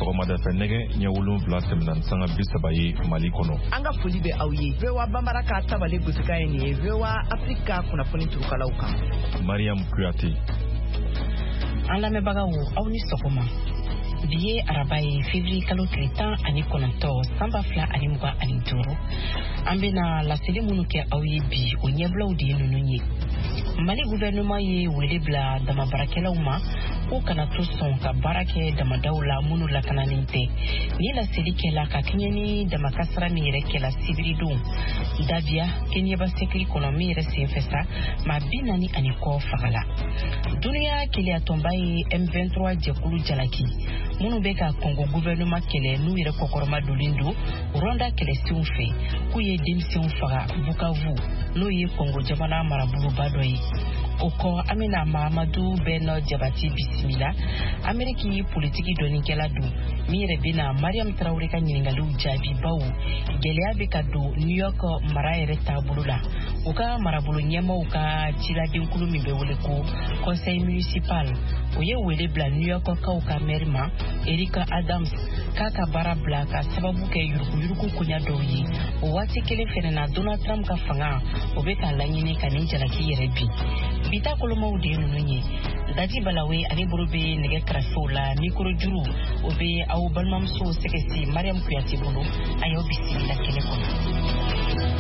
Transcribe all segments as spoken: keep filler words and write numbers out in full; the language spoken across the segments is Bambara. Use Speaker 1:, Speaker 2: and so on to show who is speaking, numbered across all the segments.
Speaker 1: sɔgɔmada fɛ nɛgɛ ɲɛ wolonwula tɛmɛna sanga bi saba ye Mali kɔnɔ.
Speaker 2: An ka foli bɛ aw ye. V O A Bambara ka tabale gosika ye nin ye V O A Afrika kunnafoni turukalaw kan.
Speaker 1: Mariam Kuyate.
Speaker 3: An lamɛnbagaw aw ni sɔgɔma. Bi ye araba ye février kalo tile tan ani kɔnɔntɔn san ba fila ani mugan ani duuru. An bɛna laseli minnu kɛ aw ye bi o ɲɛbilaw de ye ninnu ye. Mali gouvernement ye wele bila damabarakɛlaw ma k'u kana to sɔn ka baara kɛ damadaw la minnu lakanalen tɛ. Ni laseli kɛla ka kɛɲɛ ni damakasara min yɛrɛ kɛla sibiridon Davia Kenyaba Sekiri kɔnɔ min yɛrɛ senfɛ sa maa bi naani ani kɔ fagala. Duniya keleyatɔnba ye M vingt-trois jɛkulu jalaki minnu bɛ ka Congo gouvernement kɛlɛ n'u yɛrɛ kɔkɔrɔma donnen don Rwanda kɛlɛsenw fɛ k'u ye denmisɛnw faga Bukavu n'o ye Congo jamana maraboloba dɔ ye. O kɔ Amina Mahamadou Beno Jabati bisimila Ameriki politiki dɔnnikɛla don min yɛrɛ bɛna Mariam Traoré ka ɲininkaliw jaabi baw gɛlɛya bɛ ka don New York mara yɛrɛ taabolo la. U ka marabolo ɲɛmaaw ka ciladenkulu min bɛ wele ko Conseil municipal o ye wele bila New York kaw ka maire ma Erika Adams k'a ka baara bila ka sababu kɛ yuruguyurugu koɲa dɔw ye. O waati kelen fɛnɛ na Donald Trump ka fanga o bɛ ka laɲini ka nin jalaki yɛrɛ bi. Bita kolomaw de ninnu ye. Dati Balawe ale bolo bɛ nɛgɛ kɛrɛfɛw la mikro juru o bɛ aw balimamuso sɛgɛsi Mariam Kuyate bolo a y'aw bisimila kɛnɛ kɔnɔ.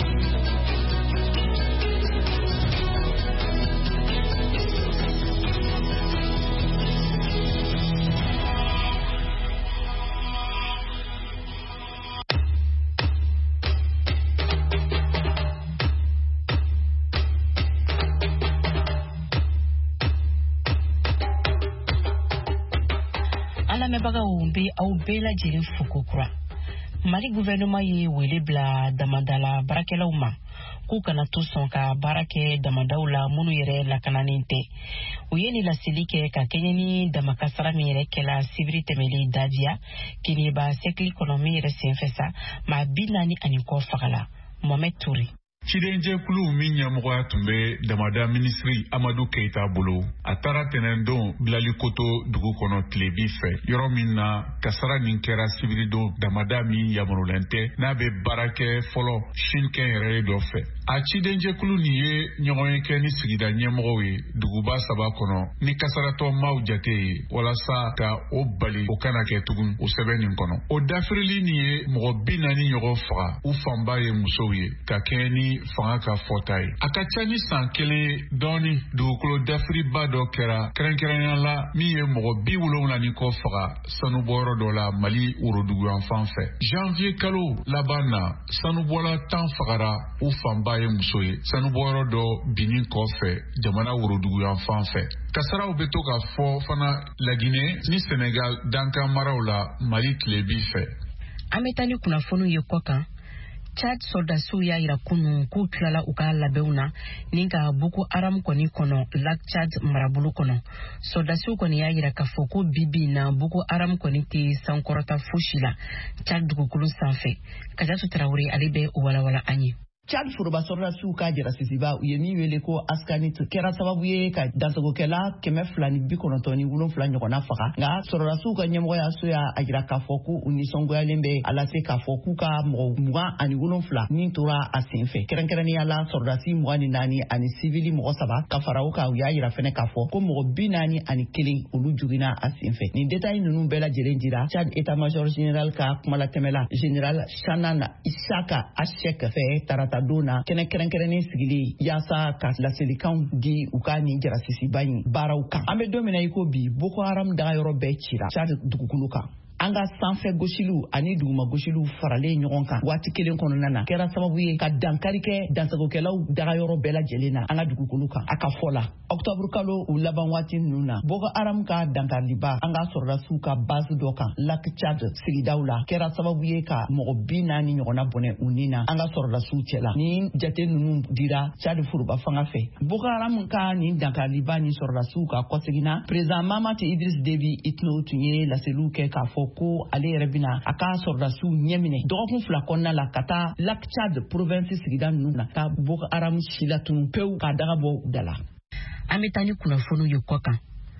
Speaker 3: Lamɛnbagaw bɛ aw bɛɛ lajɛlen fo kokura. Mali gouvernement ye wele bila damadala baarakɛlaw ma k'u kana to sɔn ka baara kɛ damadaw la minnu yɛrɛ lakananen tɛ. U ye nin laseli kɛ ka kɛɲɛ ni damakasara min yɛrɛ kɛla sibiri tɛmɛlen Davia Kenyaba Sekiri kɔnɔ min yɛrɛ senfɛ sa maa bi naani ani kɔ fagala. Mohamed Touré.
Speaker 4: Cidenjɛkulu min ɲɛmɔgɔya tun bɛ damada minisiri Amadou Keita bolo a taara tɛnɛndon Bilalikoto dugu kɔnɔ tilebi fɛ yɔrɔ min na kasara nin kɛra sibiridon damada min yamaruyalen tɛ n'a bɛ baara kɛ fɔlɔ Chine kɛnyɛrɛye dɔ fɛ. A cidenjɛkulu nin ye ɲɔgɔn ye kɛ ni sigida ɲɛmɔgɔw ye duguba saba kɔnɔ ni kasaratɔ maaw jate ye walasa ka o bali o kana kɛ tugun o sɛbɛn nin kɔnɔ. O dafirili nin ye mɔgɔ bi naani ɲɔgɔn faga u fanba ye musow ye ka kɛ ni fanga ka fɔta ye. A ka ca ni san kelen dɔɔni dugukolo dafiriba dɔ kɛra kɛrɛnkɛrɛnya la min ye mɔgɔ bi wolonwula ni kɔ faga sanubɔyɔrɔ dɔ la Mali woroduguyan fan fɛ. Janvier kalo laban na sanubɔla tan fagara u fanba ye muso ye sanubɔyɔrɔ dɔ binin kɔfɛ jamana woroduguyan fan fɛ. Kasaraw bɛ to ka fɔ fana Laginɛ ni Senegal dankan maraw la Mali tilebi fɛ.
Speaker 3: An bɛ taa ni kunnafoniw ye kɔ kan. Chad soldasiw y'a yira kunun k'u tilala u ka labɛnw na ni ka Boko Haram kɔni kɔnɔ Lac Chad marabolo kɔnɔ. Soldasiw kɔni y'a yira k'a fɔ ko bibi na Boko Haram kɔni tɛ sankɔrɔta fosi la Chad dugukolo sanfɛ. Kajatu Traoré ale bɛ o walawala an ye.
Speaker 2: Chad foroba sɔrɔdasiw ka jarasisiba u ye min wele ko Askanit kɛra sababu ye ka dansagokɛla kɛmɛ fila ni bi kɔnɔntɔn ni wolonwula ɲɔgɔnna faga nka sɔrɔdasiw ka ɲɛmɔgɔyaso y'a a jira k'a fɔ ko u nisɔngoyalen bɛ a lase k'a fɔ k'u ka mɔgɔ mugan ani wolonwula min tora a senfɛ kɛrɛnkɛrɛnnenya la sɔrɔdasi mugan ni naani ani sivili mɔgɔ saba ka fara o kan u y'a yira fɛnɛ k'a fɔ ko mɔgɔ bi naani ani kelen olu joginna a senfɛ nin détail ninnu bɛɛ lajɛlen dira Chad état major général ka kumalatɛmɛla général Shanan Isaka Ashek fɛ tarata dona kɛnɛ kɛrɛnkɛrɛnnen sigilen yaasa ka laselikanw di u ka nin jarasisiba in baaraw kan. An bɛ don min na i ko bi Boko Haram dagayɔrɔ bɛɛ cira Chad dugukolo kan. An ka sanfɛ gosiliw ani duguma gosiliw faralen ɲɔgɔn kan waati kelen kɔnɔna na kɛra sababu ye ka dankari kɛ dansagokɛlaw dagayɔrɔ bɛɛ lajɛlen na an ka dugukolo kan. A ka fɔ la octobre kalo u laban waati ninnu na Boko Haram ka dankariba an ka sɔrɔdasiw ka base dɔ kan Lac Chad sigidaw la kɛra sababu ye ka mɔgɔ bi naani ɲɔgɔnna bɔnɛ u ni na an ka sɔrɔdasiw cɛla. Ni jate ninnu dira Chad foroba fanga fɛ Boko Haram ka nin dankariba ni sɔrɔdasiw ka kɔseginna président Mahamat Idriss Déby Itno tun ye laseliw kɛ k'a fɔ ko ale yɛrɛ bina a ka sɔrɔdasiw ɲɛminɛ dɔgɔkun fila kɔnɔna la ka taa Lac Chad province sigida ninnu na ka Boko Haram si latunu pewu k'a daga bɔ da la.
Speaker 3: An bɛ taa ni kunnafoniw ye kɔ kan.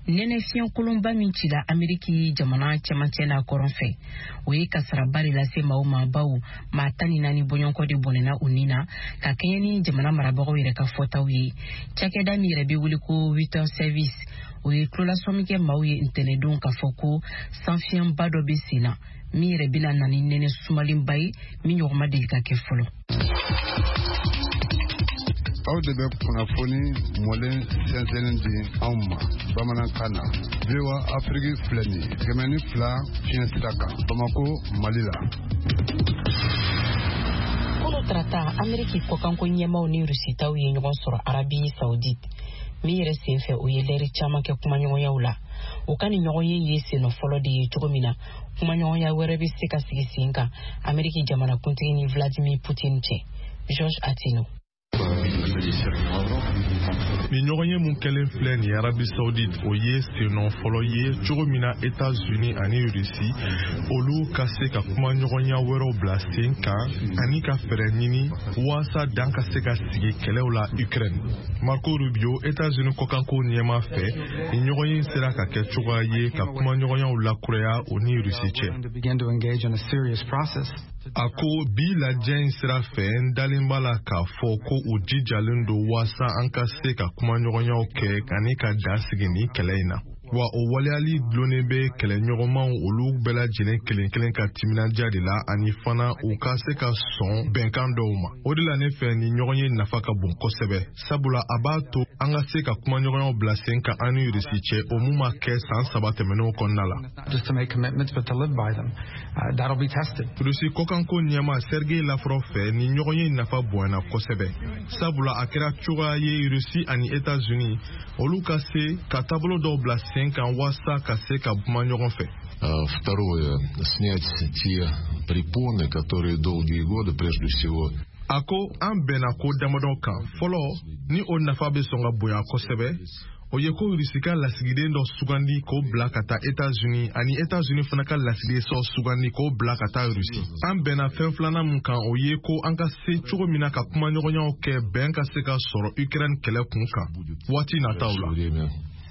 Speaker 3: nɛnɛ fiɲɛ kolonba min cila Ameriki jamana cɛmancɛ n'a kɔrɔn fɛ o ye kasaraba de lase maaw ma baw maa tan ni naani bɔɲɔgɔnkɔ de bɔnɛna u ni na ka kɛɲɛ ni jamana marabagaw yɛrɛ ka fɔtaw ye. Cakɛda min yɛrɛ bɛ wele ko huit heures service o ye tulolasɔmi kɛ maaw ye ntɛnɛdon k'a fɔ ko sanfiɲɛba dɔ bɛ sen na min yɛrɛ bɛna na ni nɛnɛ sumalenba ye min ɲɔgɔn ma deli ka kɛ fɔlɔ.
Speaker 5: aw de bɛ kunnafoni mɔlen sɛnsɛnnin di anw ma bamanankan na. V O A Afrique filɛ nin ye kɛmɛ ni fila fiɲɛ sira kan Bamako Mali la.
Speaker 3: Kolo tarata Ameriki kɔkanko ɲɛmaw ni Rusitaw ye ɲɔgɔn sɔrɔ Arabi Saoudite min yɛrɛ sen fɛ o ye lɛri caman kɛ kumaɲɔgɔnyaw la. O ka ni ɲɔgɔn ye ye senɔ fɔlɔ de ye cogo min na kumaɲɔgɔnya wɛrɛ bɛ se ka sigi sen kan Ameriki jamanakuntigi ni Vladimir Putin cɛ. George Atino.
Speaker 1: Ni ɲɔgɔn ye mun kɛlen filɛ ni Arabi Saoudite o ye senɔ fɔlɔ ye cogo min na États-Unis ani Russie olu ka se ka kuma ɲɔgɔnya wɛrɛw bila sen kan ani ka fɛɛrɛ ɲini waasa dan ka se ka sigi kɛlɛw la Ukraine. Marco Rubio États-Unis kɔkanko ɲɛma fɛ ni ɲɔgɔn ye sera ka kɛ cogoya ye ka kuma ɲɔgɔnyaw lakuraya o ni Russie cɛ. A ko bi lajɛ in sira fɛ n dalen b'a la k'a fɔ ko u jijalen don waasa an ka se ka kuma ɲɔgɔnyaw kɛ ani ka da sigi ni kɛlɛ in na. Wa o waleyali dulonnen bɛ kɛlɛɲɔgɔnmaw olu bɛɛ lajɛlen kelen kelen ka timinadiya de la ani fana u ka se ka sɔn bɛnkan dɔw ma. O de la ne fɛ ni ɲɔgɔn ye nafa ka bon kosɛbɛ. Sabula a b'a to an ka se ka kuma ɲɔgɔnyaw bila sen kan an ni Russie cɛ o mun ma kɛ san saba tɛmɛnenw kɔnɔna la. Russie kɔkanko ɲɛma Sergei Lavrov fɛ ni ɲɔgɔn ye nafa bonyana kosɛbɛ. Sabula a kɛra cogoya ye Russie ani États-Unis olu ka se ka taabolo dɔw bila sen kan waasa ka se ka kuma ɲɔgɔn fɛ.
Speaker 6: Второе, снять те препоны, которые долгие годы, прежде всего.
Speaker 1: A ko an bɛnna ko damadɔ kan fɔlɔ ni o nafa bɛ sɔn ka bonya kosɛbɛ o ye ko Russie ka lasigiden dɔ sugandi k'o bila ka taa États-Unis ani États-Unis fana ka lasigiden dɔ sugandi k'o bila ka taa Russie. An bɛnna fɛn filanan mun kan o ye ko an ka se cogo min na ka kuma ɲɔgɔnyaw kɛ bɛn ka se ka sɔrɔ Ukraine kɛlɛ kun kan waati nataw la.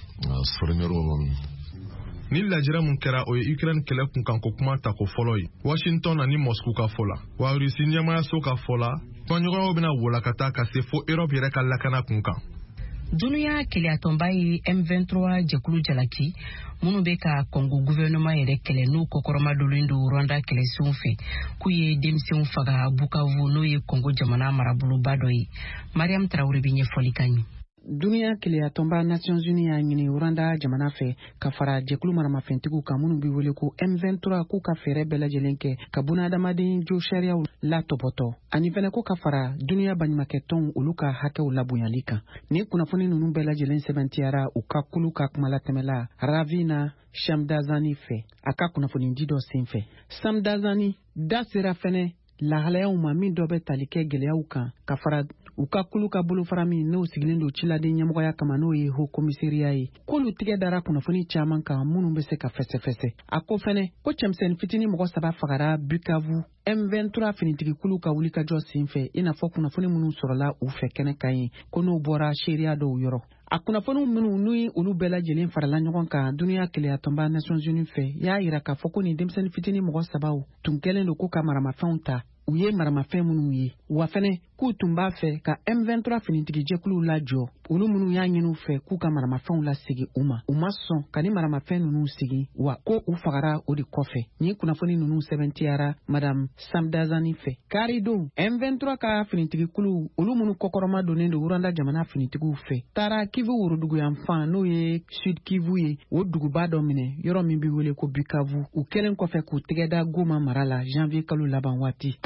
Speaker 1: Ni lajɛrɛ mun kɛra o ye Ukraine kɛlɛ kunkanko kuma ta ko fɔlɔ ye Washington ani Moscow ka fɔ la wa Russie ɲɛmayaso ka fɔ la kumaɲɔgɔnyaw bɛna walakata ka se fo Europe yɛrɛ ka lakana kunkan.
Speaker 3: Dunuya kɛlɛyatɔnba ye M vingt-trois jɛkulu jalaki minnu bɛ ka Congo gouvernement yɛrɛ kɛlɛ n'u kɔkɔrɔma dolen don Rwanda kɛlɛsenw fɛ k'u ye denmisɛnw faga Bukavu n'o ye Congo jamana maraboloba dɔ ye. Mariam Traoré bɛ ɲɛfɔli ka ɲɛ.
Speaker 2: Dunuya kɛlɛyatɔnba Nations Unies y'a ɲini Rwanda jamana fɛ ka fara jɛkulu maramafɛntigiw kan minnu bɛ wele ko M vingt-trois k'u ka fɛɛrɛ bɛɛ lajɛlen kɛ ka bunadamaden jo sariyaw la tɔbɔtɔ ani fɛnɛ ko ka fara dunuya baɲumankɛtɔnw olu ka hakɛw labonyali kan. Ni kunnafoni ninnu bɛɛ lajɛlen sɛbɛntiyara u ka kulu ka kumalatɛmɛla Ravina Shamdazani fɛ a ka kunnafoni di dɔ senfɛ. Shamdazani da sera fɛnɛ lahalayaw ma min dɔ bɛ tali kɛ gɛlɛyaw kan ka fara u ka kulu ka bolofara min n'o sigilen don ciladen ɲɛmɔgɔya kama n'o ye Haut Commissariat ye k'olu tigɛ dara kunnafoni caman kan minnu bɛ se ka fɛsɛfɛsɛ. A ko fɛnɛ ko cɛmisɛnnin fitinin mɔgɔ saba fagara Bukavu M vingt-trois finitigi kulu ka wuli ka jɔ senfɛ i n'a fɔ kunnafoni minnu sɔrɔla u fɛ kɛnɛ kan ye ko n'o bɔra seereya dɔw yɔrɔ. A kunnafoni minnu n'u olu bɛɛ lajɛlen farala ɲɔgɔn kan dunuya kɛlɛyatɔnba Nations Unies fɛ y'a yira k'a fɔ ko nin denmisɛnnin fitinin mɔgɔ sabaw tun kɛlen don k'u ka maramafɛnw ta u ye maramafɛn minnu ye wa fɛnɛ k'u tun b'a fɛ ka M vingt-trois finitigi jɛkuluw lajɔ olu minnu y'a ɲini u fɛ k'u ka maramafɛnw lasegi u ma u ma sɔn ka ni maramafɛn ninnu sigi wa ko u fagara o de kɔfɛ. Ni kunnafoni ninnu sɛbɛntiyara Madame Shamdazani fɛ kari don M vingt-trois ka finitigi kulu olu minnu kɔkɔrɔma donnen don Rwanda jamana finitigiw fɛ taara Kivu worodugu yanfan n'o ye Sud Kivu ye o duguba dɔ minɛ yɔrɔ min bɛ wele ko Bukavu u kɛlen kɔfɛ k'u tɛgɛda Goma mara la janvier kalo laban waati.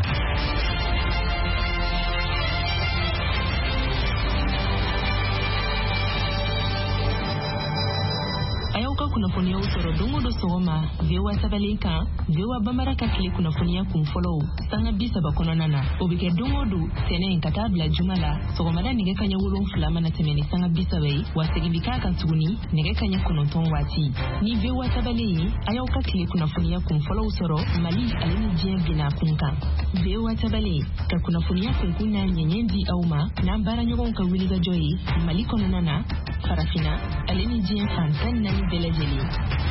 Speaker 7: kunnafoniyaw sɔrɔ don o don sɔgɔma V O A tabalen kan V O A Bambara ka tile kunnafoniya kun fɔlɔw sanga bi saba kɔnɔna na o bɛ kɛ don o don tɛnɛn ka taa bila juma la sɔgɔmada nɛgɛ kaɲɛ wolonfila mana tɛmɛ ni sanga bi saba ye wa segin bi k'a kan tuguni nɛgɛ kaɲɛ kɔnɔntɔn waati ni V O A tabalen ye a y'aw ka tile kunnafoniya kun fɔlɔw sɔrɔ Mali ale ni diɲɛ bina kun kan V O A tabalen ka kunnafoniya kunkun n'a ɲɛɲɛ di aw ma n'an baaraɲɔgɔnw ka wulikajɔ ye Mali kɔnɔna na farafina ale ni diɲɛ fan tan naani bɛɛ lajɛlen.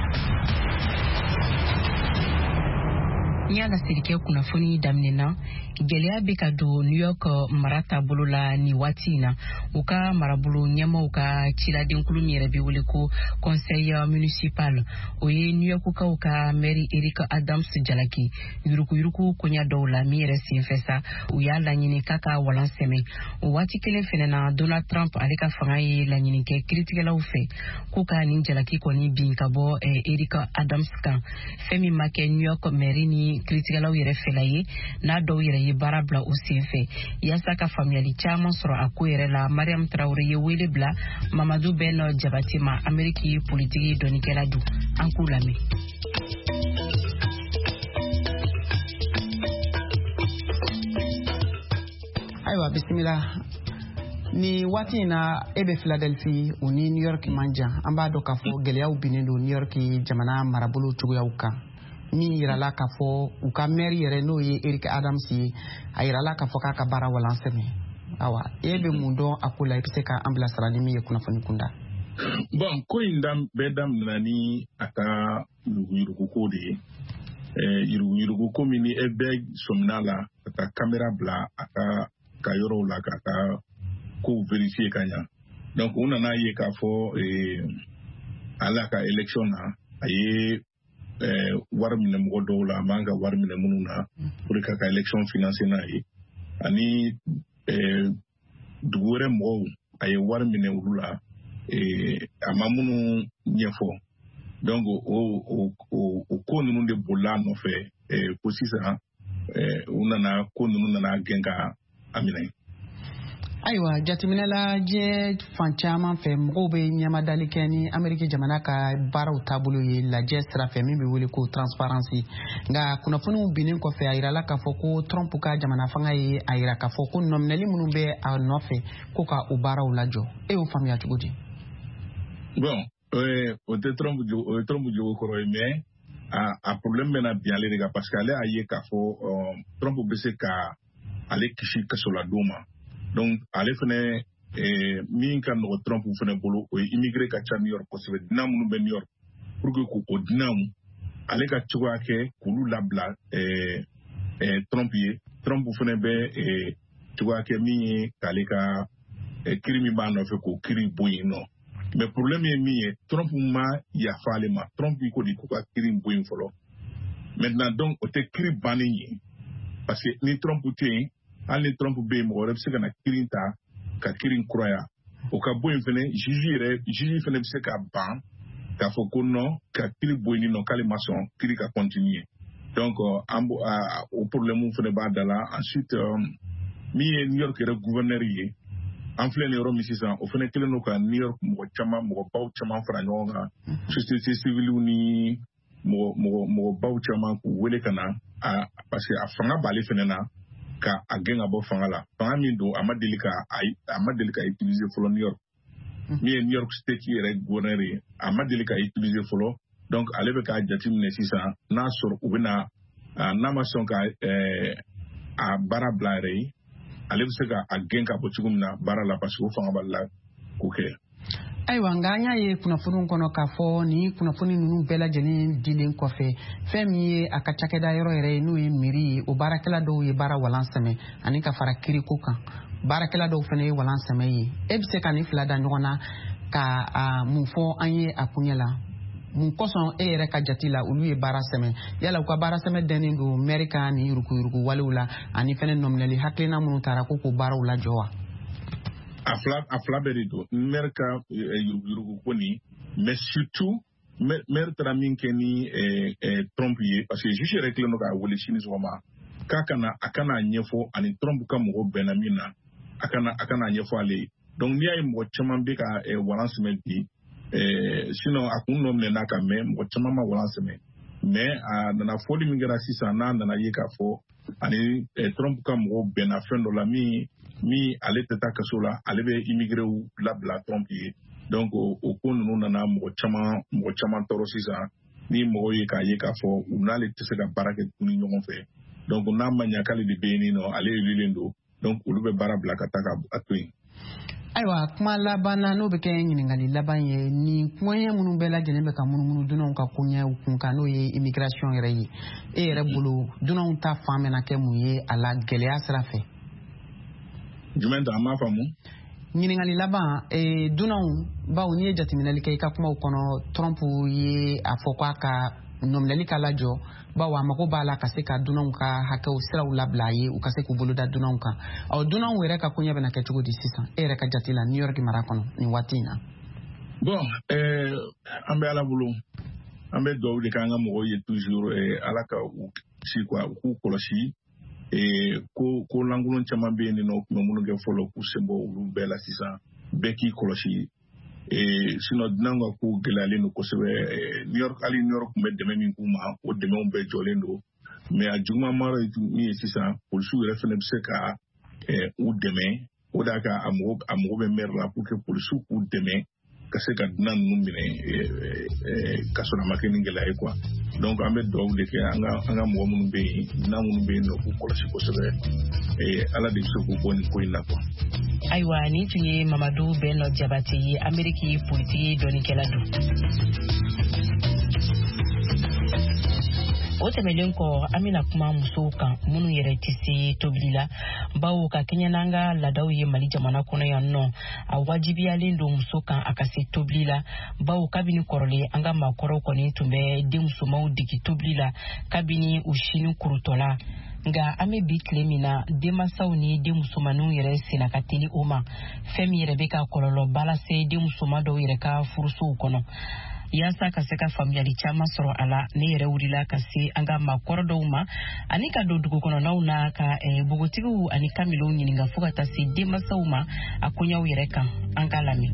Speaker 7: N y'a lasiri kɛ kunnafoni daminɛna gɛlɛya bɛ ka don New York mara taabolo la ni waati in na u ka marabolo ɲɛmaw ka ciladenkulu min yɛrɛ bɛ wele ko conseil municipal o ye New Yorkkaw ka maire Eric Adams jalaki yurukuyuruku koɲa dɔw la min yɛrɛ senfɛ sa u y'a laɲini k'a ka walan sɛmɛ o waati kelen fɛnɛ na Donald Trump ale ka fanga ye laɲini kɛ kiritigɛlaw fɛ k'u ka nin jalaki kɔni bin ka bɔ Eric Adams kan fɛn min ma kɛ New York maire ni kiritigɛlaw yɛrɛ fɛla ye n'a dɔw yɛrɛ ye baara bila u senfɛ yaasa ka faamuyali caman sɔrɔ a ko yɛrɛ la Mariam Traoré ye wele bila Mamadou Ben Jabate ma Ameriki politiki dɔnikɛla du an k'u lamɛn.
Speaker 2: Ayiwa bisimila ni waati in na e bɛ Philadelphie o ni New York man jan an b'a dɔn k'a fɔ gɛlɛyaw binnen don New York jamana marabolo cogoyaw kan min yirala k'a fɔ u ka maire yɛrɛ n'o ye Eric Adams ye a yirala k'a fɔ k'a ka baara walan sɛmɛ awa e bɛ mun dɔn a ko la i bɛ se ka an bilasira ni min ye kunnafoni kunda.
Speaker 8: Bon ko in dam bɛɛ daminɛna ni a ka yuruguyurugu ko de ye yuruguyurugu ko min ni e bɛɛ sɔmina la ka taa kamera bila a ka ka yɔrɔw la ka ka kow vérifier ka ɲa donc u nana ye k'a fɔ ala ka élection na a ye wari minɛ mɔgɔ dɔw la a man ka wari minɛ minnu na pour que ka élection financer n'a ye ani dugu wɛrɛ mɔgɔw a ye wari minɛ olu la a ma minnu ɲɛfɔ donc o o ko ninnu de bolila a nɔfɛ ko sisan u nana ko ninnu nana gɛn ka a minɛ.
Speaker 2: Ayiwa jateminɛ la diɲɛ fan caman fɛ mɔgɔw bɛ ɲɛmadali kɛ ni Ameriki jamana ka baaraw taabolo ye lajɛ sira fɛ min bɛ wele ko transparency nka kunnafoniw binnen kɔfɛ a yirala k'a fɔ ko Trump ka jamana fanga ye a yira k'a fɔ ko nɔminɛli minnu bɛ a nɔfɛ ko ka o baaraw lajɔ e y'o faamuya cogo di?
Speaker 8: Bon o tɛ Trump o ye Trump jogo kɔrɔ ye mais a problème bɛ na bi ale de kan parce que ale a ye k'a fɔ Trump bɛ se ka ale kisi kaso la don ma. Donc ale fɛnɛ min ka nɔgɔ Trump fɛnɛ bolo o ye immigré ka ca New York kosɛbɛ dinan minnu bɛ New York pour que k'o dinanw ale ka cogoya kɛ k'olu labila Trump ye Trump fɛnɛ bɛ cogoya kɛ min ye k'ale ka kiri min b'a nɔfɛ k'o kiri bɔ yen nɔ mais problème ye min ye Trump ma yafa ale ma Trump ko de k'u ka kiri bɔ yen fɔlɔ maintenant donc o tɛ kiri bannen ye parce que ni Trump tɛ yen hali ni Trump bɛ yen mɔgɔ wɛrɛ bɛ se ka na kiiri ta ka kiiri kuraya o ka bɔ yen fɛnɛ juge yɛrɛ juge fɛnɛ bɛ se ka ban k'a fɔ ko non ka kiiri bɔ yen nɔ k'ale ma sɔn kiiri ka continuer donc an o problème fɛnɛ b'a da la ensuite min ye New York yɛrɛ gouverneur ye an filɛ nin yɔrɔ min sisan o fɛnɛ kelen don ka New York mɔgɔ caman mɔgɔ baw caman fara ɲɔgɔn kan société civile ni mɔgɔ mɔgɔ mɔgɔ baw caman k'u wele ka na parce que a fanga b'ale fɛnɛ na ka a gɛn ka bɔ fanga la fanga min don a ma deli ka a ma deli ka utiliser fɔlɔ New York min ye New York state yɛrɛ gouverneur ye a ma deli ka utiliser fɔlɔ donc ale bɛ k'a jateminɛ sisan n'a sɔrɔ u bɛ na n'a ma sɔn ka a baara bila yɛrɛ ye ale bɛ se ka a gɛn ka bɔ cogo min na baara la parce que o fanga b'ale la k'o kɛ.
Speaker 2: Ayiwa nka an y'a ye kunnafoniw kɔnɔ k'a fɔ ni kunnafoni ninnu bɛɛ lajɛlen dilen kɔfɛ fɛn min ye a ka cakɛda yɔrɔ yɛrɛ ye n'o ye miiri ye o baarakɛla dɔw ye baara walan sɛmɛ ani ka fara kiriko kan baarakɛla dɔw fana ye walan sɛmɛ ye e bɛ se ka nin fila da ɲɔgɔn na ka mun fɔ an ye a kuɲɛ la mun kɔsɔn e yɛrɛ ka jate la olu ye baara sɛmɛ yala u ka baara sɛmɛ dɛnnen don maire ka ni yuruguyurugu walew la ani fɛnɛ nɔminɛli hakilina minnu taara ko k'o baaraw lajɔ wa?
Speaker 8: A fila bɛɛ de don maire ka yuruguyurugu ko nin mais surtout maire taara min kɛ ni Trump ye parce que juge yɛrɛ kelen don k'a wele sini sɔgɔma k'a kana a kana ɲɛfɔ ani Trump ka mɔgɔ bɛnna min na a kana a kana ɲɛfɔ ale ye donc n'i y'a ye mɔgɔ caman bɛ ka walan sɛmɛ bi eh sinon akun no mena ka me mo chama ma wala seme mais a nana foli mi gara sisa na nana yeka fo ani Trump ka mo ben afin do la mi mi ale teta kasola ale be immigré ou la bla Trump yi donc o ko no nana mo chama mo chama toro sisa ni mo yeka yeka fo unale tse ga baraka kuni nyongo fe donc na manya kale de beni no ale lilendo donc ulu be bara bla kataka atwin
Speaker 9: aiwa kuma laban na no be kɛ ɲiningali laban ye ni kumaɲɛ minnu bɛɛ lajɛlen bɛ ka munumunu dunanw ka koɲɛ kun kan n'o ye immigration yɛrɛ ye e yɛrɛ bolo dunanw ta fan bɛna kɛ mun ye a la gɛlɛya sira fɛ
Speaker 8: jumɛn ta an m'a faamu
Speaker 9: ɲiningali laban eh, dunanw bawo n'i ye jateminɛli kɛ i ka kumaw kɔnɔ Trump ye a fɔ k'a ka nominali ka lajɔ bawo a mago b'a la ka se ka dunanw ka hakɛw siraw labila a ye u ka se k'u bolo da dunanw kan ɔ dunanw yɛrɛ ka koɲɛ bɛna kɛ cogo di sisan e yɛrɛ ka jate la New York mara kɔnɔ nin waati in na
Speaker 8: bon eh, an bɛ ala bolo an bɛ dugawu de kɛ an ka mɔgɔw ye toujours eh, ala ka u si quoi u k'u kɔlɔsi eh, ko ko lankolon caman bɛ yen nin nɔ u tun bɛ minnu kɛ fɔlɔ k'u sen bɔ olu bɛɛ la sisan bɛɛ k'i kɔlɔsi eh, sinon dunan ka ko gɛlɛyalen don kosɛbɛ eh, New York hali New York tun bɛ dɛmɛ min k'u ma o dɛmɛw bɛɛ jɔlen don mais a juguman mara ye min ye sisan polisiw yɛrɛ fana bɛ se ka eh, u dɛmɛ o de y'a ka a mago a mago bɛ maire la pour que polisiw k'u dɛmɛ ka se ka dunan ninnu minɛ ka sɔrɔ a ma kɛ ni gɛlɛya ye quoi donc an bɛ dugawu de kɛ an ka an ka mɔgɔ minnu bɛ yen dunan minnu bɛ yen nɔ k'u kɔlɔsi kosɛbɛ ala de bɛ se k'u bɔ nin ko in na quoi.
Speaker 3: Ayiwa ni tun ye Mamadu Bello Jabate ye Ameriki politiki dɔnnikɛla don. O tɛmɛlen kɔ an bɛna kuma musow kan minnu yɛrɛ tɛ se tobili la bawo ka kɛɲɛ n'an ka laadaw ye Mali jamana kɔnɔ yan nɔ a wajibiyalen don muso kan a ka se tobili la bawo kabini kɔrɔlen an ka maakɔrɔw kɔni tun bɛ denmusomaw degi tobili la kabini u sini kurutɔ la nka an bɛ bi tile min na denmansaw ni denmusomaninw yɛrɛ senna ka teli o ma fɛn min yɛrɛ bɛ ka kɔlɔlɔba lase denmusoma dɔw yɛrɛ ka furusow kɔnɔ. Yaasa ka se ka faamuyali caman sɔrɔ a la ne yɛrɛ wulila ka se an ka maakɔrɔ dɔw ma ani ka don dugu kɔnɔnaw na ka bogotigiw ani kamilenw ɲininka fo ka taa se denmansaw ma a koɲaw yɛrɛ kan an k'a lamɛn.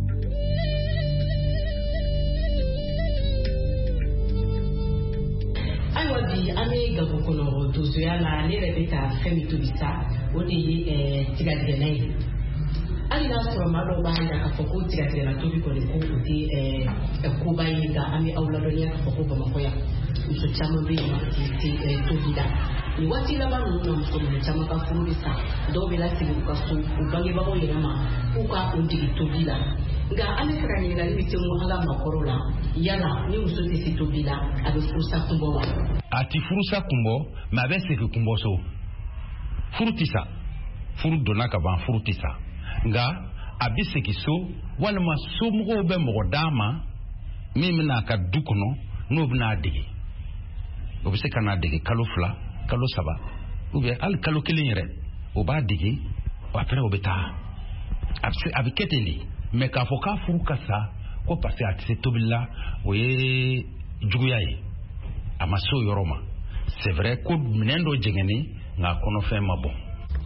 Speaker 3: Ayiwa bi an bɛ Gabo kɔnɔ donsoya la ne yɛrɛ bɛ ka fɛn min tobi sa o de ye tigadigɛnɛ ye. Hali n'a sɔrɔ maa dɔw b'a jira k'a fɔ ko tigatigɛla tobi kɔni ko o tɛ koba ye nka an bɛ aw ladɔnniya k'a fɔ ko Bamakɔ yan muso caman bɛ yen u tɛ tobi la nin waati laban ninnu na muso ninnu caman ka furu bɛ sa dɔw bɛ lasegin u ka so u bangebagaw yɛrɛ ma k'u ka o dege tobi la nka an bɛ fɛ ka ɲininkali min tɛngu an ka maakɔrɔw la yala ni muso tɛ se tobi la a bɛ furusa kunbɔ wa.
Speaker 10: A ti furusa kunbɔ mɛ a bɛ segin kunbɔ so furu tɛ sa furu donna ka ban furu tɛ sa. Nga a bɛ segin so walima somɔgɔw bɛ mɔgɔ d'a ma min bɛna ka du kɔnɔ n'o bɛna dege o bɛ se ka n'a dege kalo fila kalo saba ou bien hali kalo kelen yɛrɛ o b'a dege après o bɛ taa a bɛ kɛ ten de mais k'a fɔ k'a furu ka sa ko parce que a tɛ se tobili la o ye juguya ye a ma se o yɔrɔ ma c'est vrai ko minɛn dɔ jɛngɛnnen nka a kɔnɔfɛn ma bɔ.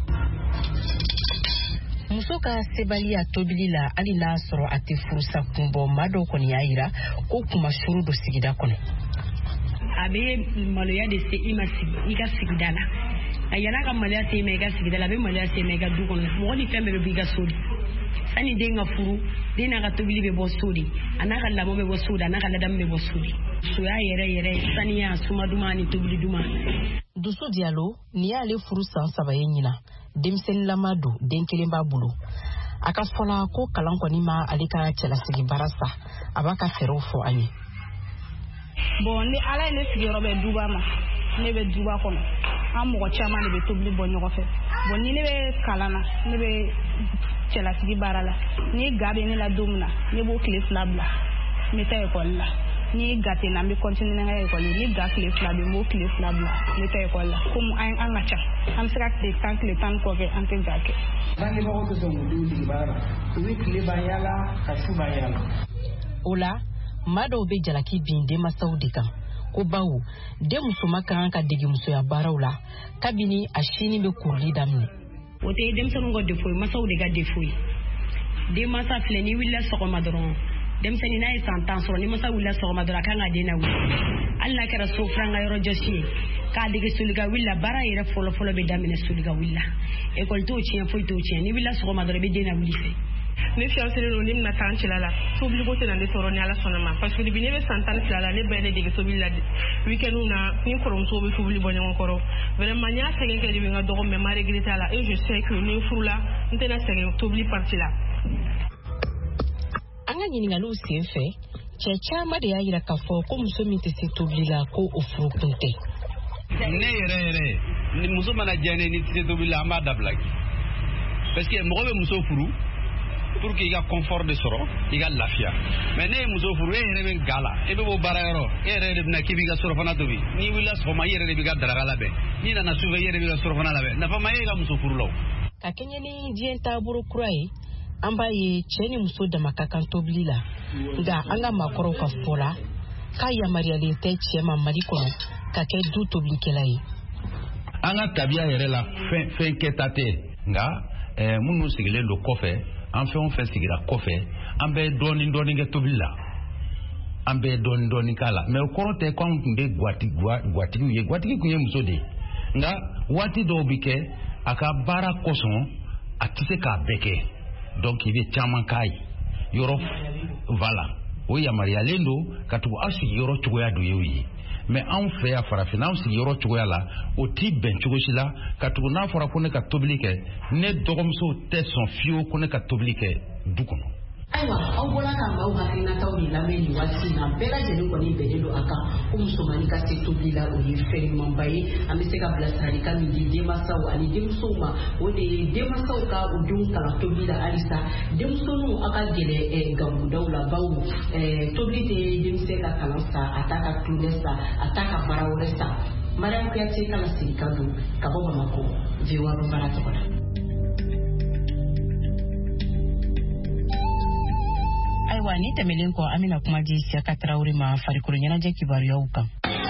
Speaker 3: Muso ka sebaliya tobili la hali n'a sɔrɔ a tɛ furusa kunbɔ maa dɔw kɔni y'a jira ko kuma suru don sigida kɔnɔ.
Speaker 11: A bɛ maloya de se i ma i ka sigida la a yɛlɛ ka maloya se i ma i ka sigida la a bɛ maloya se i ma i ka du kɔnɔ mɔgɔ ni fɛn bɛɛ bɛ bɔ i ka so de sani den ka furu den n'a ka tobili bɛ bɔ so de a n'a ka lamɔ bɛ bɔ so de a n'a ka ladamu bɛ bɔ so de soya yɛrɛ yɛrɛ saniya suma duman ni tobili duman.
Speaker 3: Dusu Diallo ni y'ale furu san saba ye ɲina denmisɛnnilama don den kelen b'a bolo a ka fɔla ko kalan kɔni ma ale ka cɛlasigi baara sa a b'a ka fɛɛrɛw fɔ an ye.
Speaker 11: Bon ni ala ye ne sigiyɔrɔ bɛ duba ma ne bɛ duba kɔnɔ an mɔgɔ caman de bɛ tobili bɔ ɲɔgɔn fɛ bon ni ne bɛ kalan na ne bɛ cɛlasigi baara la ni ga bɛ ne la don min na ne b'o tile fila bila n bɛ taa ekɔli la ni ga tɛ na n bɛ continuer n ka ekɔli ni ga tile fila bɛ n b'o tile fila bila n bɛ taa ekɔli la komi an ka ca an bɛ se ka tile tan tile tan kɔ kɛ an tɛ ga kɛ.
Speaker 9: bangebagaw tɛ sɔn k'u denw dege baara la u bɛ tile ban yaala ka su ban yaala.
Speaker 3: O la maa dɔw bɛ jalaki bin denmansaw de kan ko bawo den musoma kan ka dege musoya baaraw la kabini a sini bɛ kuruli daminɛ.
Speaker 11: O tɛ denmisɛnninw ka defo ye masaw de ka defo ye denmansa filɛ ni wulila sɔgɔma dɔrɔn
Speaker 12: denmisɛnnin n'a ye san tan sɔrɔ ni masa wulila sɔgɔma dɔrɔn a kan ka den na wuli hali n'a kɛra so filanan yɔrɔ jɔsi ye k'a dege soliga wuli la baara yɛrɛ fɔlɔ fɔlɔ bɛ daminɛ soliga wuli la ekɔli t'o tiɲɛ foyi t'o tiɲɛ ni wulila sɔgɔma dɔrɔn i bɛ den na wuli fɛ
Speaker 13: ne fiancé don ne bɛna taa n cɛla la tobili ko tɛ na ne tɔɔrɔ ni ala sɔnna ma parce que depuis ne bɛ san tan ni fila la ne bɛɛ ne dege tobili la week-end na ni kɔrɔmusow bɛ tobili bɔ ɲɔgɔn kɔrɔ vraiment n y'a sɛgɛn kɛ de bɛ n ka dɔgɔ mais ma regretté a la et je sais que ni n furula n tɛna sɛgɛn tobili partie la.
Speaker 7: An ka ɲininkaliw sen fɛ cɛ caman de y'a jira k'a fɔ ko muso min tɛ se tobili la ko o furu kun tɛ.
Speaker 10: Ne yɛrɛ yɛrɛ ni muso mana diya ne ni tɛ se tobili la an b'a dabila parce que mɔgɔ bɛ muso furu pour que i ka confort de sɔrɔ i ka lafiya mais ne ye muso furu e yɛrɛ bɛ ga la e bɛ bɔ baara yɔrɔ e yɛrɛ de bɛna k'i b'i ka surafana tobi n'i wulila sɔgɔma i yɛrɛ de b'i ka daraka labɛn n'i nana sufɛ i yɛrɛ b'i ka surafana labɛn nafa ma ye i ka muso furu la o.
Speaker 7: Ka kɛɲɛ ni diɲɛ taabolo kura ye an b'a ye cɛ ni muso dama ka kan tobili la nka an ka maakɔrɔw ka fɔ la k'a yamaruyalen tɛ cɛ ma Mali kɔnɔ ka kɛ du tobilikɛla ye.
Speaker 10: An ka tabiya yɛrɛ la fɛn fɛn kɛta tɛ nka minnu sigilen don kɔfɛ an fɛn o fɛn sigira kɔfɛ an bɛ dɔɔni dɔɔni kɛ tobili la an bɛ dɔɔni dɔɔni k'a la mais o kɔrɔ tɛ ko an tun bɛ gatigi ye gatigi tun ye muso de ye nka waati dɔw bɛ kɛ a ka baara kosɔn a tɛ se k'a bɛɛ kɛ donc i bɛ caman k'a ye yɔrɔ vala o yamaruyalen don ka tugu aw sigi yɔrɔ cogoya dɔ ye o ye mais anw fɛ yan farafin anw sigi yɔrɔ cogoya la o t'i bɛn cogo si la ka tugu n'a fɔra ko ne ka tobili kɛ ne dɔgɔmuso tɛ sɔn fiyewu ko ne ka tobili kɛ du kɔnɔ.
Speaker 14: Ayiwa aw bɔra ka maaw hakilinataw de lamɛn nin waati in na bɛɛ lajɛlen kɔni bɛnnen don a kan ko musomannin ka se tobili la o ye fɛn ɲumanba ye an bɛ se ka bilasiralikan min di denmansaw ani denmusow ma o de ye denmansaw ka u denw kalan tobili la halisa denmusoninw a ka gɛlɛ gabudaw la bawo tobili tɛ denmisɛn ka kalan sa a t'a ka tulonɛ sa a t'a ka baara wɛrɛ sa Mariam Kuyate ka lasirikan don ka bɔ Bamako V O A baara tɔgɔ la.
Speaker 7: Ayiwa ni tɛmɛlen kɔ an bɛna kuma di Siyaka Tarawele ma farikolo ɲɛnajɛ kibaruyaw kan.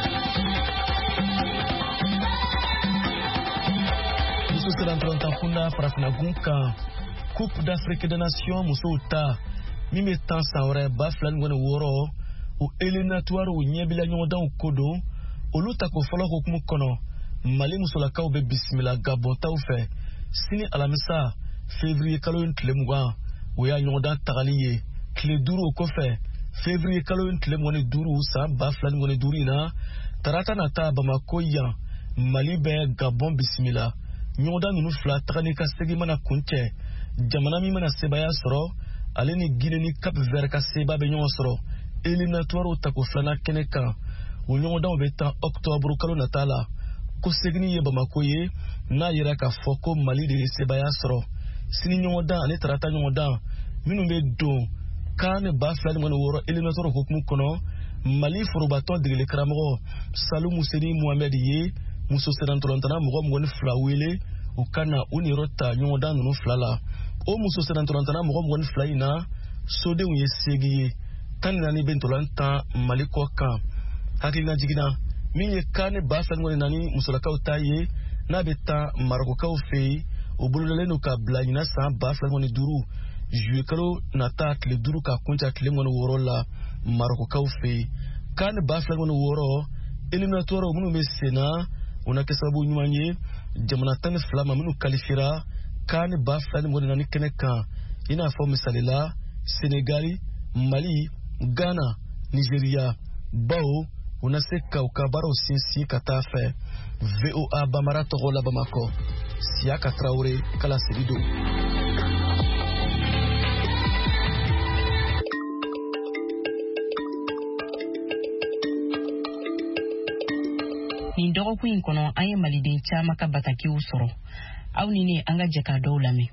Speaker 15: Muso sɛbɛntiran kunda farafina gun kan Coupe d'Afrique des Nations musow ta min bɛ tan san wɛrɛ ba fila ni wɔɔrɔ o éliminatoire o ɲɛbila ɲɔgɔndanw ko don olu ta ko fɔlɔ hokumu kɔnɔ Mali musolakaw bɛ bisimila Gabɔntaw fɛ sini alamisa février kalo in tile mugan o y'a ɲɔgɔndan tagali ye. Tile duuru o kɔfɛ février kalo in tile mugan ni duuru san ba fila ni duuru in na tarata nata Bamako yan Mali bɛ Gabon bisimila ɲɔgɔndan ninnu fila tagani ka segin mana kuncɛ jamana min mana sebaya sɔrɔ ale ni Guinée ni Cap Vert ka seba bɛ ɲɔgɔn sɔrɔ éliminatoire tako filanan kɛnɛ kan o ɲɔgɔndanw bɛ tan octobre kalo nata la ko segini ye Bamako ye n'a yɛrɛ ka fɔ ko Mali de ye sebaya sɔrɔ sini ɲɔgɔndan ani tarata ɲɔgɔndan minnu bɛ don kan ba fila ni wɔɔrɔ éliminatoire hokumu kɔnɔ Mali forobatɔ degeli karamɔgɔ Salu Museni Mohamed ye muso sɛbɛntiran mɔgɔ mugan ni fila wele u ka na u niyɔrɔ ta ɲɔgɔndan ninnu fila la o muso sɛbɛntiran mɔgɔ mugan ni fila in na sodenw ye segi ye tan ni naani bɛ ntolan tan Mali kɔ kan hakilina jiginna min ye kan ba fila ni naani musolakaw ta ye n'a bɛ taa Marokokaw fɛ yen o bolodalen don ka bila ɲina san ba fila ni duuru juillet kalo nata tile duuru ka kunca tile mugan ni wɔɔrɔ la Marokokaw fɛ yen kan ba fila ni wɔɔrɔ éliminatoire minnu bɛ sen na o na kɛ sababu ɲuman ye jamana tan ni fila ma minnu kalifira kan ba fila ni naani kɛnɛ kan i n'a fɔ misali la Senegali, Mali, Ghana, Nigeria bawo u na se ka u ka baaraw sinsin ka taa fɛ. V O A Bamara tɔgɔ la Bamakɔ Siyaka Tarawele kala sigi don.
Speaker 7: Nin dɔgɔkun in kɔnɔ an ye maliden caman ka batakiw sɔrɔ aw ni ne an ka jɛ ka dɔw lamɛn.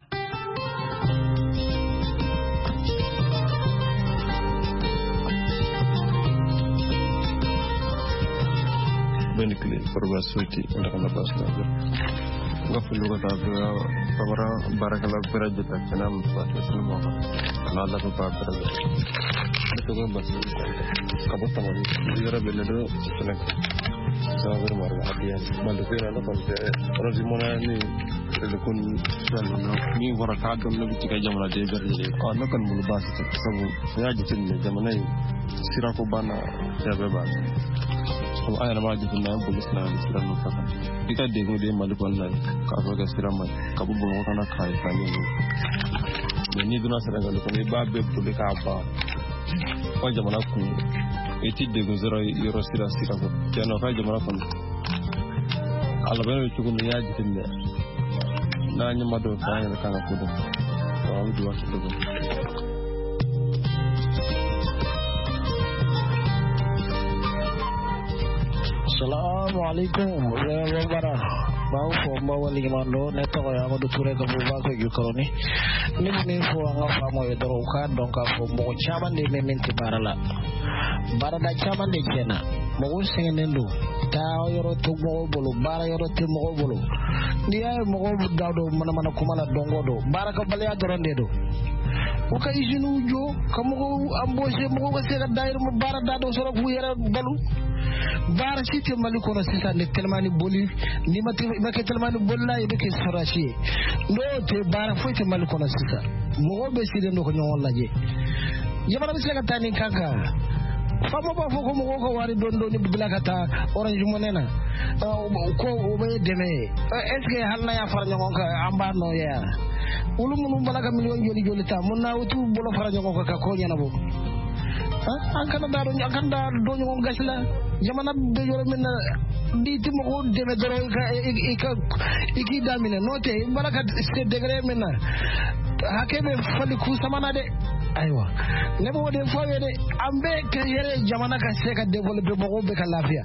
Speaker 16: benikli perbasuti untuk lepas lagi. Gak perlu kata saya, para barakala berajut aja nama suatu semua. Nala tu tak berajut. Itu kan basu. Kamu tahu ni, jika bela tu senang. Saya bermarga hadiah. Malu saya nak konser. Orang di mana ni le kun dalna ni wara ka gam na bitika jamana de berje ko na kan mulu bas sabu ya jitin ne jamana sira ko bana ya be ba so ayana ma jitin na bulis na sira no fata dika de go de malu wallahi ka fa ga sira ma ka bu bo kana kai fa ne ni duna sara ga ko ni ba be bulu ka ba ko jamana ku eti de go zero euro sira sira ko jano fa jamana ko ala bene ci ko ni ya jitin ne na ñu ma do fa ñu kana ko do waaw di wax do
Speaker 17: assalamu alaikum wa bara bawo ko mo wali ma do ne to ya ma do ture ko ba ko yu ko ni ni ni fo nga fa mo e do ka don ka fo mo chama de me men ti barala barada chama de kena mo won sengene ndo ta yoro to mo bolo bara yoro te mo bolo ni ay mo go dawdo mana mana ko mala dongo do baraka bale ya doronde do o ka izinu jo kam ko embauché mo ko sega daire mo bara dado soro fu yera balu bara site mali ko no sisa ne telmani boli ni mati make telmani bolla e be sarashi no te bara fo te mali ko no sisa mo go be side ndo ko nyon laje yamara be sega tani kanka famo ba foko mo ko wari don don bila kata orange monena ko o be deme est ce halna ya far nyon ka amba no ya ulu mun balaga million joli joli ta mun na wutu bolo far nyon ko ka ko nyana bo an kana da don kan da don nyon gasla jamana be yoro men di ti mo ko deme doro ka ka iki damine note balaga c'est degré men hakebe fali ku samana de aywa ne bo de fo wede ambe ke yere jamana ka se ka développer bo be ka lafiya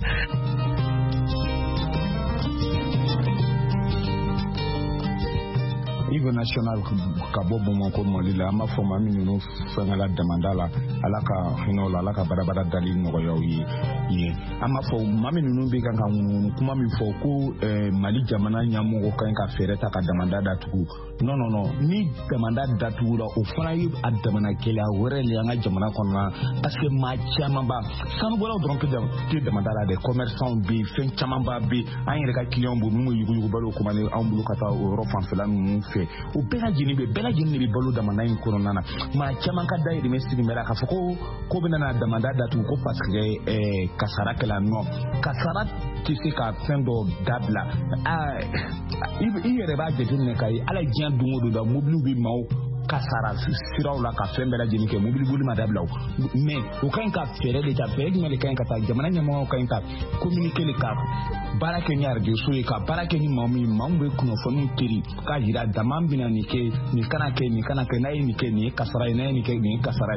Speaker 18: Igo national ka bobo mo ko mo lila ma fo ma minunu fanga la demandala alaka hinola alaka barabara dali no yo yi yi ama fo ma minunu be kan kan kuma mi fo ko mali jamana nyamu ko kan ka fereta ka demanda datu no no no ni demanda datu la o fana yi adamana kele awre le nga jamana konna parce que ma chama ba sanu bola donc de demanda la des commerçants bi fen chama ba bi an yere ka client bu mu yugo yugo balo ko mane an bulu kata Europe en fela mu o bela jini be bela jini be balo damana in kono nana ma chama ka dai de mesti mera ka foko ko be na demanda datu ko parce que eh kasara kala no kasara ti se ka fendo dabla ah i yere ba de ne kai ala jian dungo do mobile bi maw kasara siraw la ka fembela jini ke mobile buli madabla mais o kan ka fere de ta fere ni kan ka ta jamana nyama o kan ka communiquer le ka barake nyar de so ka barake ni mami mambe kuno fonu tiri ka jira damam bina ni ke ni kana ke ni kana ke nay ni ke ni kasara nay ni ke ni kasara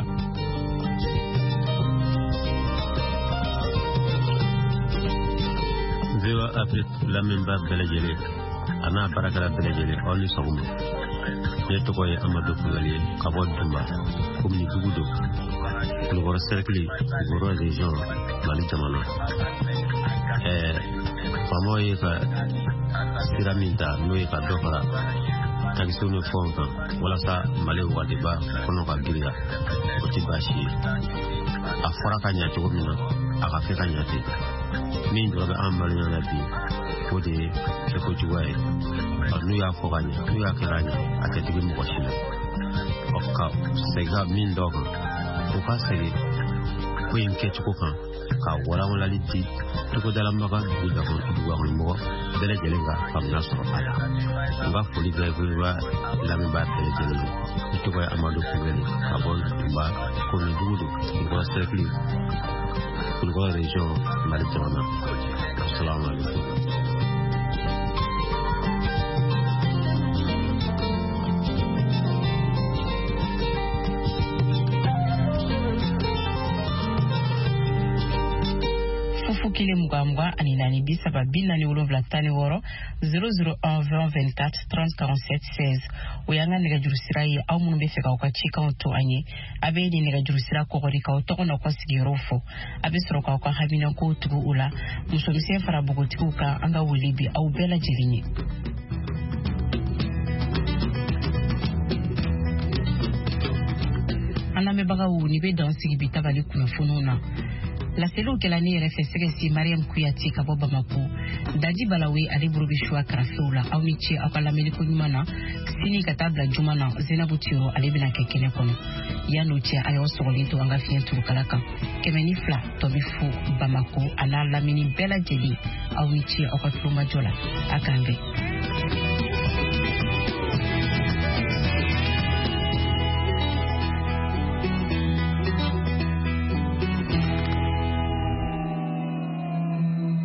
Speaker 19: Vewa Afrique la memba belajele ana barakala belajele oni sogum ne to koy Amadou Kougali kabo Dumba comme ni dugudo le gros cercle le gros région mali jamana eh famoy ka piramida noy ka dofara tan sunu fonka wala sa mali wadi ba kono ka giriya ko tibashi afara ka nyati ko mina aka fe ka nyati min do ba amal nyana bi ko de ko juway nu ya foganya nu ya kiranya akatigi mu kwashina okka sega min dogo ko pasere ko yinke ko kan ka wala wala liti to dalam maka du da ko du wa mo dele jele ga famna so ala ba fuli ga ga la mi ba dele jele to ko Amadou Kougali abon ba ko ni dudu ko sekli ko région mali jamana assalamu alaikum
Speaker 7: Kile Mugambwa Aninani Bisaba Binani Ulovla Tani Woro zéro zéro un vingt vingt-quatre trente quarante-sept seize Oyanga nega jurusira ye au munu befeka ukachika uto anye abe ni nega jurusira kokorika utoko na kwa sigirofo abe soroka waka habina ko utugu ula musomise farabugo tikuka anga ulibi au bela jirinye Aname baga uni be dansi gibita bali kuna fununa laseliw kɛla ne yɛrɛ fɛ sɛgɛsi mariam kuyati ka bɔ bamako daji balawe ale buru bi suwa karafew la aw ni ce aw ka lamɛnliko ɲuman na sini ka taa bila juma na zenabu tiro ale bɛna kɛ kɛnɛ kɔnɔ yan n'o cɛ a y'aw sɔgɔlen to an ka fiɲɛ turukala kan kɛmɛ ni fila tɔ bi fo bamako a n'a lamini bɛɛ lajɛlen aw ni ce aw ka tulomajɔ la a k'an bɛn